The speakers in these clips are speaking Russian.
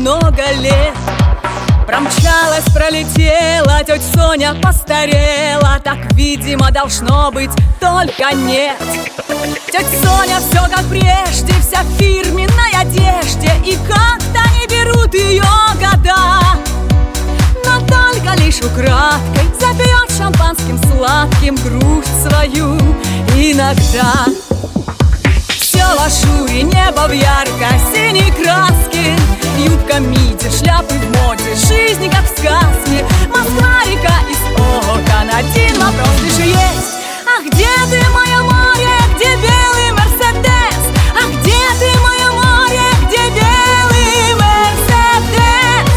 много лет. Промчалась, пролетела, тётя Соня постарела. Так, видимо, должно быть, только нет. Тётя Соня все как прежде, вся в фирменной одежде, и как-то не берут ее года. Но только лишь украдкой запьет шампанским сладким грусть свою иногда. Все в ажуре, небо в ярко-синей краске, юбка миди, шляпы в моде, жизнь как в сказке. Москва-река из окон, один вопрос лишь есть: а где ты, мое море, где белый Мерседес? А где ты, мое море, где белый Мерседес?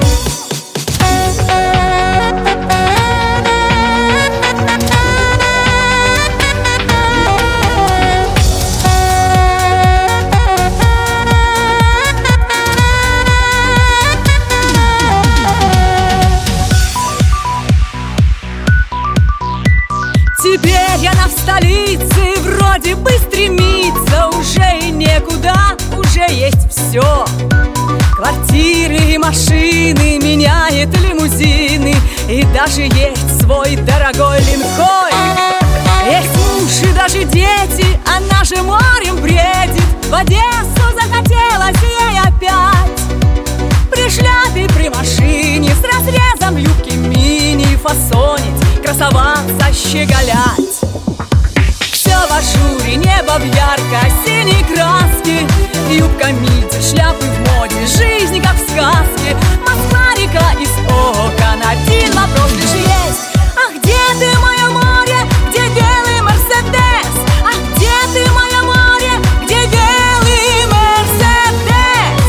Теперь она в столице, вроде бы стремится, уже и некуда, уже есть все. Квартиры и машины, меняет лимузины, и даже есть свой дорогой линкой. Есть муж и даже дети, она же морем бредит. В Одессу захотелось ей опять. При шляпе, при машине, с разрезом юбки мини, фасонить, красоваться, щеголять. Все в ажуре, небо в ярко-синей краске, юбка миди, шляпы в моде, жизнь как в сказке. Москва-река из окон, один вопрос лишь есть: а где ты, мое море, где белый Мерседес? А где ты, мое море, где белый Мерседес?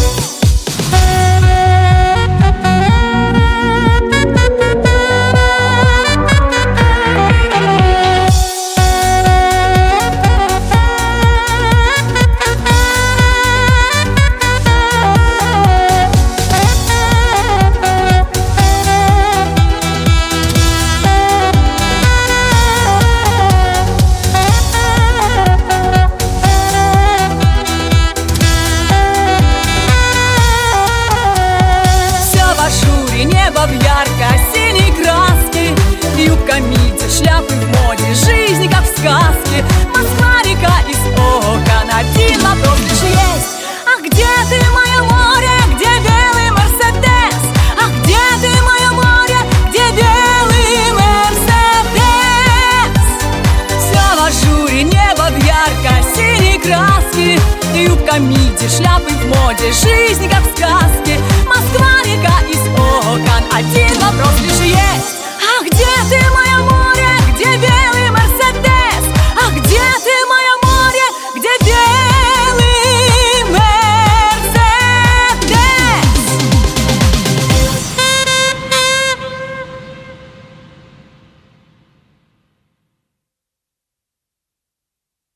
Небо в ярко-синей краске, юбка миди, шляпы в моде, жизнь как в сказке. Москва-река из окон, один вопрос лишь есть: а где ты, мое море, где белый Мерседес? А где ты, мое море, где белый Мерседес? Все в ажуре, небо в ярко-синей краске, юбка миди, шляпы в моде, жизнь как в сказке. Москва-река из окон, один вопрос лишь есть: а где ты, мое море, где белый